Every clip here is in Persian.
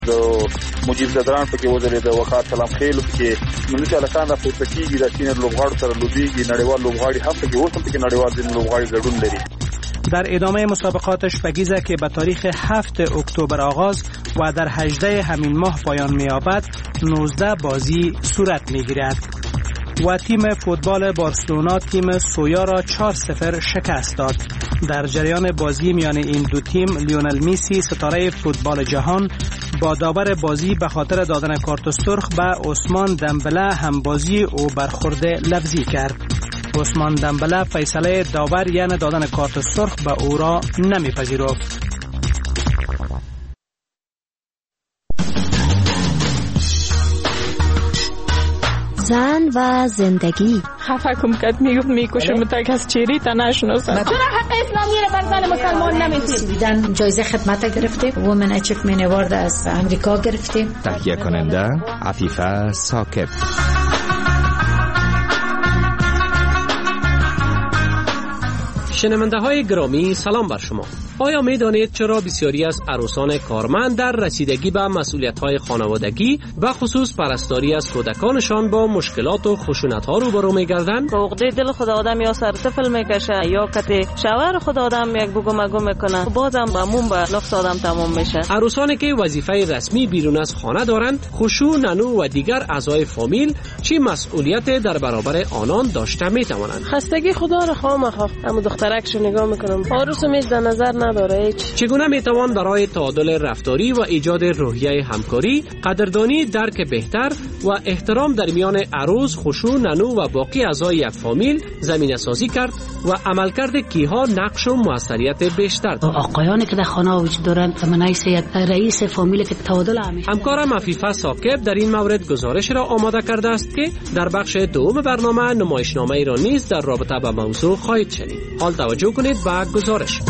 د مجیب زدران پکې وځلې د وقار سلام خیل پکې منځ الکان د پورتکیږي د سینر لوبغاړو سره لوبيږي نړیوال لوبغاړي هم پکې اوس هم پکې نړیوال د لوبغاړي ګډون لري. در ادامه مسابقات شپگیزه که به تاریخ 7 اکتبر آغاز و در 18 همین ماه پایان می‌یابد 19 بازی صورت می‌گیرد و تیم فوتبال بارسلونا تیم سویا را 4-0 شکست داد. در جریان بازی میان این دو تیم لیونل میسی ستاره فوتبال جهان با داور بازی به خاطر دادن کارت سرخ به عثمان دمبله هم بازی او برخورد لفظی کرد. عثمان دمبله فیصله داور یعنی دادن کارت سرخ به او را نمیپذیرفت. زن و زندگی خفه کم کد میکشه متک از چیری تا نشناسن. چرا حق اسلامی رو بر زن مسلمان نمیدید؟ جایزه خدمت گرفته وومن اچیومنت اوارد از امریکا گرفته. تهیه کننده عفیفه ثاقب. شنونده های گرامی سلام بر شما. آیا می دانید چرا بسیاری از عروسان کارمند در رسیدگی به مسئولیت های خانوادگی و خصوص پرستاری از کودکانشان با مشکلات و خشونت ها روبرو می گردند؟ عقده دل خود آدم یا سر طفل میکشه یا کتی شوهر خود آدم یک بگو مگو میکنه بازم بمون به نقص آدم تمام میشه. عروسانی که وظیفه رسمی بیرون از خانه دارند، خشوع، ننو و دیگر اعضای فامیل چی مسئولیت در برابر آنان داشته می توانند؟ خستگی خدا را خواهم اما دخترکشو نگاه میکنم عروس میز در نظر نداره هیچ. چگونه میتوان برای تعادل رفتاری و ایجاد روحیه همکاری، قدردانی، درک بهتر و احترام در میان عروس، خشوع، ننو و باقی اعضای یک فامیل زمینه سازی کرد و عملکرد کیها نقش و موثریت بیشتر دارد؟ آقایانی که در خانه وجود دارند من یک رئیس فامیل که تعادل همیشه. همکارم عفیفه ثاقب در این مورد گزارش را آماده کرده است که در بخش دوم برنامه نمایشنامه را نیز در رابطه با موضوع خواهید شنید. حال توجه کنید به گزارش.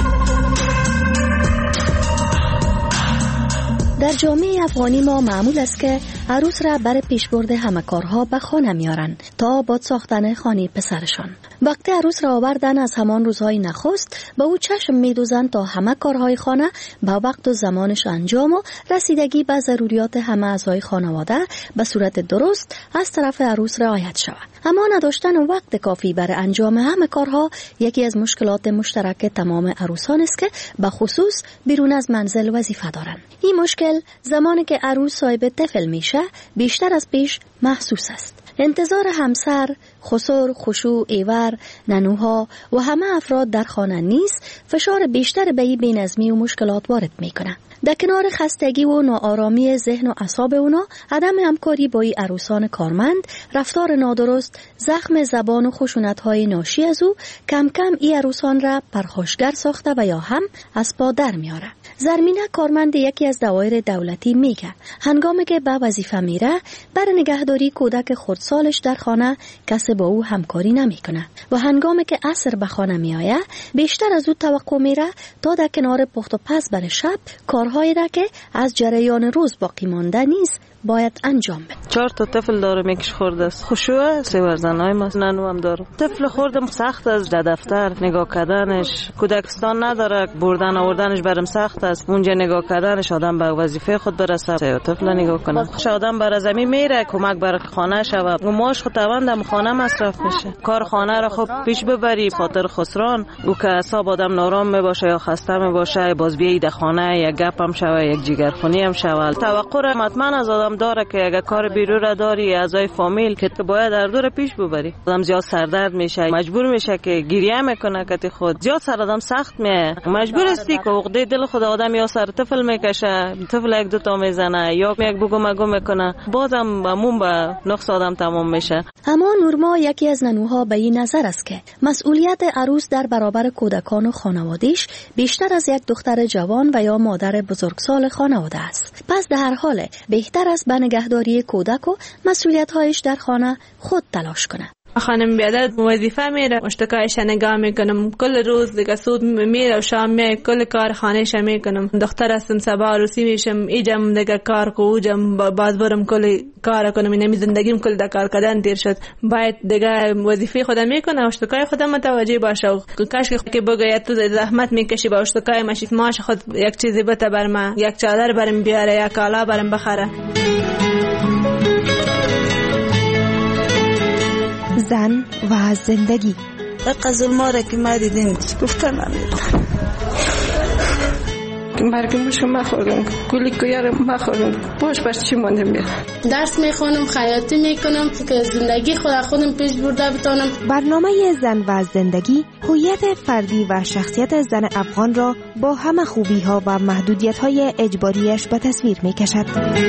در جامعه افغانی ما معمول است که عروس را برای پیشبرد همه کارها به خانه میارن تا باد ساختن خانه پسرشان. وقتی عروس را آوردن از همان روزهای نخست به او چشم میدوزند تا همه کارهای خانه به وقت و زمانش انجام و رسیدگی به ضروریات همه اعضای خانواده به صورت درست از طرف عروس رعایت شود. اما نداشتن وقت کافی برای انجام همه کارها یکی از مشکلات مشترک تمام عروسان است که به خصوص بیرون از منزل وظیفه دارند. این مشکل زمانی که عروس صاحب طفل میشه بیشتر از پیش محسوس است. انتظار همسر، خسر، خشوع، ایور، ننوها و همه افراد در خانه نیست فشار بیشتر به این بی‌نظمی و مشکلات وارد میکنه. در کنار خستگی و ناآرامی ذهن و اعصاب اونا، عدم همکاری با این عروسان کارمند، رفتار نادرست، زخم زبان و خشونت‌های ناشی از او کم کم این عروسان را پرخاشگر ساخته و یا هم از پا در میاره. زرمینه کارمند یکی از دوایر دولتی میگه هنگامی که به وظیفه میره برای نگهداری کودک خردسالش در خانه کسی با او همکاری نمیکنه و هنگامی که عصر به خانه میآید بیشتر از او توقع میره تا در کنار پخت و پز برای شب کارهایی را که از جریان روز باقی مانده نیست باید انجام بده. 4 تا طفل داره میکش خورده است. خشوع 3 ورزنای ما ننو هم داره. طفل خوردم سخت است در دفتر نگاه کردنش. کودکستان نداره بردن آوردنش برام سخت است. اونجا نگاه کردنش آدم به وظیفه خود برسه. طفل نگاه کنه. خوش آدم بر زمین میره کمک بر خانه شود. و ماش خود توان خانه مصرف میشه. کار خانه را خوب پیش ببری خاطر خسران او که حساب آدم نارام میباشه یا خسته میباشه باز بیای در خانه یک گپ هم شوه یک جگرخونی هم شوه. توقع را مطمئن از آدم داره که اگه کار بیرون را داری اعضای فامیل که باید در دور پیش ببری. آدم زیاد سردرد میشه مجبور میشه که گریه میکنه که خود زیاد سر آدم سخت میه مجبور استی که عقده دل خود آدم یا سر طفل میکشه طفل 1-2 تا میزنه یا یک بگو مگو میکنه بازم بمون به نقص آدم تمام میشه. اما نورما یکی از ننوها به این نظر است که مسئولیت عروس در برابر کودکان و خانواده‌اش بیشتر از یک دختر جوان و یا مادر بزرگسال خانواده است. پس در هر حال بهتر است به نگهداری کودک و مسئولیت‌هایش در خانه خود تلاش کنه. خانم بیادر وظیفه میره، اشتکایش نگاه میکنم، کل روز دیگه سود میره و شام میره، کل کار خانهش میکنم. دختر هستم، صبح عروسی میشم، ایجم دیگه کار کو، اوجم باز برم کل کار کنم. اینمی زندگیم کل در کار کردن دیر شد. باید دیگه وظیفه خودم میکنم، اشتکای خودم متوجه باشه و کاش که بگه تو زحمت میکشی با اشتکای ماش خود یک چیزی بده بر ما، یک چادر برم بیاره، یک کالا برم بخره. زن و زندگی. قزل ما را که ما دیدیم گفتن نمیدونم که مرگمش رو ما خوردم، گولی کویار ما خوردم، باش بر چی ماندم بیاد. درس میخونم، خیاطی میکنم که زندگی خودم پیش برده بتونم. برنامه زن و زندگی هویت فردی و شخصیت زن افغان را با همه خوبی ها و محدودیت های اجباریش به تصویر میکشد.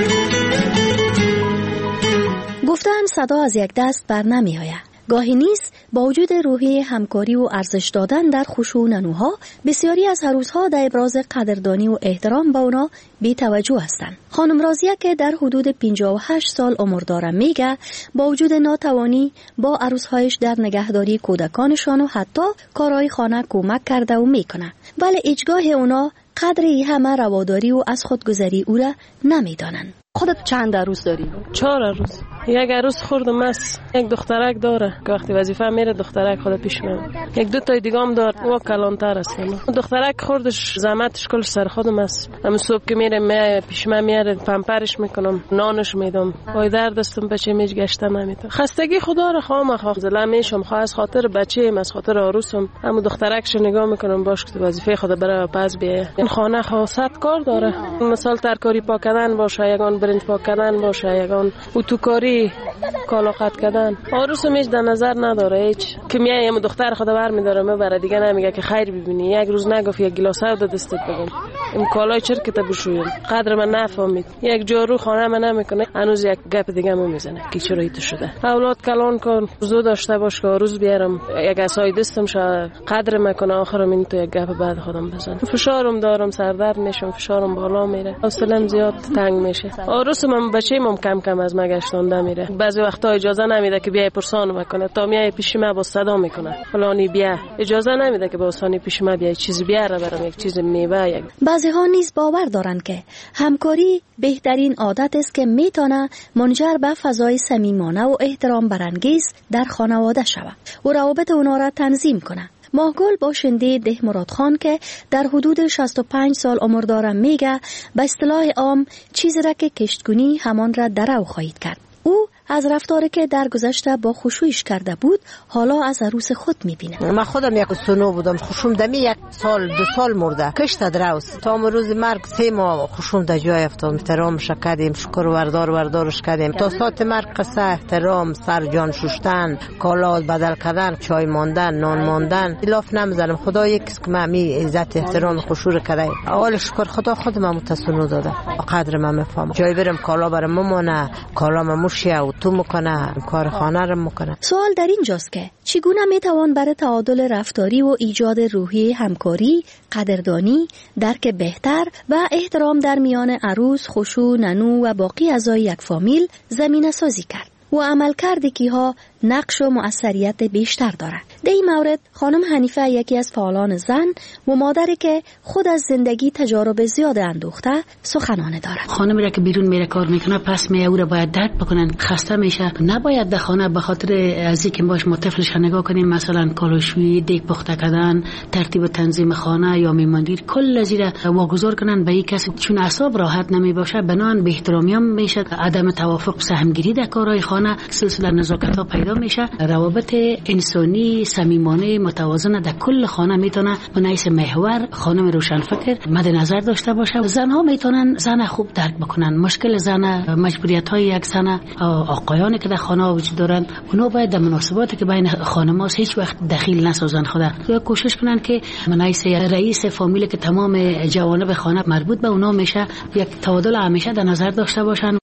گفتن صدا از یک دست بر نمی آید. گاهی نیست با وجود روحیه همکاری و ارزش دادن در خشوع و ننوها، بسیاری از عروس‌ها در ابراز قدردانی و احترام به اونا بی توجه هستند. خانم راضیه که در حدود 58 سال عمر داره میگه با وجود ناتوانی با عروس‌هایش در نگهداری کودکانشان و حتی کارهای خانه کمک کرده و میکنه، ولی هیچگاه اونا قدر همه رواداری و از خودگذری او را نمیدانند. خودت چند عروس داری؟ 4 عروس. یک عروس خوردم است، یک دخترک داره که وقتی وظیفه میره دخترک خود پیش میاد. یک دو تا دیگه هم داره، او کلانتر است. دخترک خوردش زحمتش کل سر خودم است. هم صبح که میره پیش من میاره، پمپرش میکنم، نانش میدم. وای درد دستم بچه میج گشته نمیتونه. خستگی خدا را خواهم زلا میشم، خواه از خاطر بچه‌ام، از خاطر عروسم. هم دخترکش نگاه میکنم باش که وظیفه خود برای پس بیه. این خانه خاصت کار داره. مثلا ترکاری پاک کردن باشه، یگان برنج پاک کردن باشه، یگان اتوکاری کالا قطع کردن. عروسم هیچ در نظر نداره، هیچ که میایم دختر خدا برمی‌داره میبره، دیگه نمیگه که خیر ببینی. یک روز نگفت یک گلاس آب دستت بگم، این کالای چرکت بشویم، قدر من نفهمید. یک جارو خانه من نمیکنه، هنوز یک گپ دیگه میزنه که چرا ایت شده. اولاد کلان کن، زود داشته باش که روز بیارم یک اسای دستم شه قدر میکنه، آخرم این تو یک گپ بعد خودم بزنم. فشارم دارم، سردرد میشم، فشارم بالا میره، حوصله‌ام زیاد تنگ میشه. عروسم بچه‌م کم کم از مگشتونده میره. بعضی وقتا اجازه نمیده که بیای پرسان بکنه، تا میای پیش ما با صدا میکنه فلانی بیا، اجازه نمیده که با آسانی پیش ما بیای چیز بیاره برام، یک چیز میوه. بعضی ها نیز باور دارند که همکاری بهترین عادت است که میتونه منجر به فضای صمیمانه و احترام برانگیز در خانواده شود و روابط اونا را تنظیم کنه. ماهگل باشنده ده مراد خان که در حدود 65 سال عمر داره میگه به اصطلاح عام چیزی را که کشتگونی همان را درو خواهید کرد. او از رفتاری که در گذشته با خشوعش کرده بود حالا از عروس خود میبینه. من خودم یک سنو بودم، خشوم دمی 1 سال 2 سال مرده، کشت دروس تا روز مرگ 3 ماه خشوم در جای افتاد. احترامش کردیم، شکر وردارش کردیم تا ساعت مرگ. قصه احترام، سر جان شستن، کالا بدل کردن، چای ماندن، نان ماندن، الاف نمیزنم. خدا یکیست که من می عزت احترام خشوع کرده. اول شکر خدا خودم متسنو داده، قدر من میفهمم. جای برم کالا برام ممونه، کالا مموشه و تو میکنه، کار خانه رو میکنه. سوال در اینجاست که چگونه میتوان برای تعادل رفتاری و ایجاد روحیه همکاری، قدردانی، درک بهتر و احترام در میان عروس، خشوع، ننو و باقی اعضای یک فامیل زمینه سازی کرد و عمل کردگی ها نقش و مؤثریت بیشتر دارد. در این مورد خانم حنیفه یکی از فعالان زن و مادری که خود از زندگی تجارب زیاد اندوخته سخنانه دارد. خانمی را که بیرون میره کار میکنه پس میه او را باید درک بکنن، خسته میشه. نباید در خانه به خاطر از اینکه باش ما طفلش نگاه کنیم مثلا کالوشویی، دیگ پخته کردن، ترتیب تنظیم خانه یا میماندیر کل از این واگذار کنن به یک کسی، چون اعصاب راحت نمیباشه بنان به احترامی هم میشه، عدم توافق، سهمگیری در کارهای خانه، سلسله نزاکت ها پیدا میشه. روابط انسانی صمیمانه متوازن در کل خانه میتونه به نحیث محور خانم روشنفکر مد نظر داشته باشه. زنها میتونن زن خوب درک بکنن، مشکل زن، مجبوریت های یک زن، آقایانی که در خانه وجود دارن، اونا باید در مناسباتی که بین خانم‌ها هیچ وقت دخیل نسازن. خدا کوشش کنن که به نحیث رئیس فامیل که تمام جوانب خانه مربوط به اونا میشه، یک تعادل همیشه در نظر داشته باشن.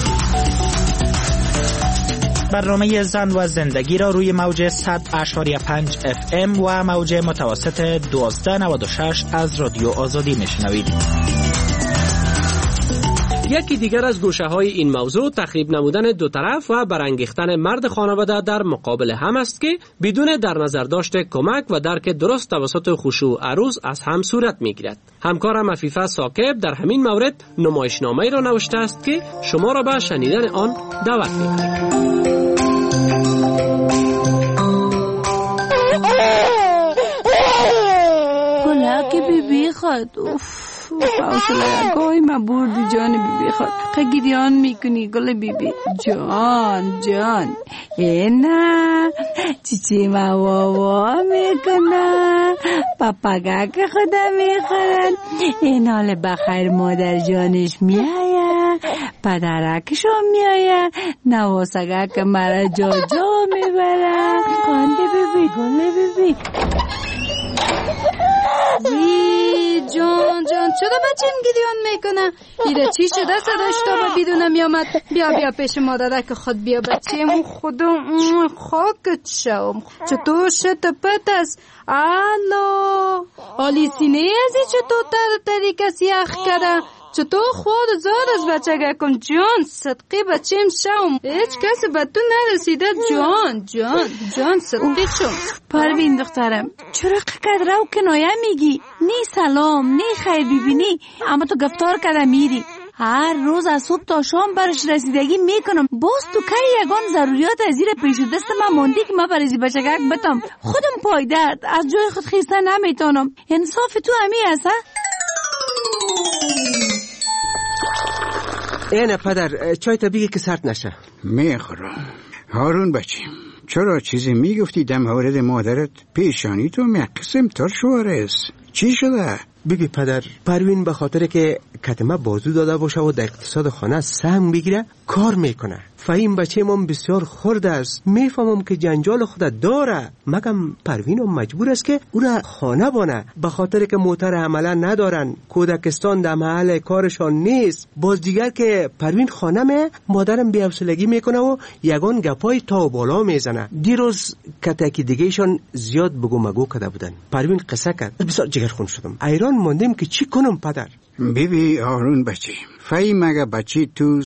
برنامه زن و زندگی را روی موج 100.5 FM و موج متوسط 1296 از رادیو آزادی میشنوید. یکی دیگر از گوشه های این موضوع تخریب نمودن دو طرف و برانگیختن مرد خانواده در مقابل هم است که بدون در نظر داشت کمک و درک درست توسط خشوع عروس از هم صورت میگیرد. همکارم عفیفه ثاقب در همین مورد نمایشنامه‌ای را نوشته است که شما را به شنیدن آن دعوت می‌کنیم. گلک بیبی خود حوصله گاهی ما بردی جان بیبی خود قگیریان میکنی گل بیبی جان نه چیچی ما واوا میکنه پاپاگا که خدا میخورن این حال بخیر مادر جانش میایه پدرکشو میایه نواسگه که مرا جا میبره قنده بیبی گل بیبی جان چرا بچیم گریان میکنه؟ ایره چی شده صداش تا با بدونم میامد؟ بیا پیش مادرک خود بیا بچیم خدا خاکت شوم چطور شد پت است؟ الو آلی سینه ازی چطور تری کسی یخ کرده؟ چطور خود زاد از بچه گکم جان صدقی بچیم شوم هیچ کسی به تو نرسیده جان صدقی شوم. پروین دخترم چرا قدر رو کنایه میگی؟ نی سلام نی خیر ببینی اما تو گفتار کرده میری هر روز از صبح تا شام برش رسیدگی میکنم باز تو که یگان ضروریات از زیر پیش دست من موندی که من برای بچگک بتم خودم پایدرد از جای خود خیسته نمیتونم انصاف تو همی هست. اینه پدر چای تا بگی که سرد نشه. میخورم. هارون بچیم چرا چیزی میگفتی در مورد مادرت؟ پیشانی تو قسم تر شواره است. چی شده؟ ببین پدر پروین به خاطر که کتمه بازو داده باشه و در اقتصاد خانه سهم بگیره کار میکنه. فهیم بچه من بسیار خرد است. میفهمم که جنجال خود داره مگم پروین مجبور است که او را خانه بانه به خاطر که موتر عمله ندارن کودکستان در محل کارشان نیست. باز دیگر که پروین خانمه مادرم بی‌حوصلگی میکنه و یگان گپای تا بالا میزنه. دیروز کتکی دیگهشان زیاد بگو مگو کرده بودن. پروین قصه کرد بسیار جگرخون شدم ایران موندیم که چی کنم پدر. بیبی هارون بچه فهیم اگه بچه تو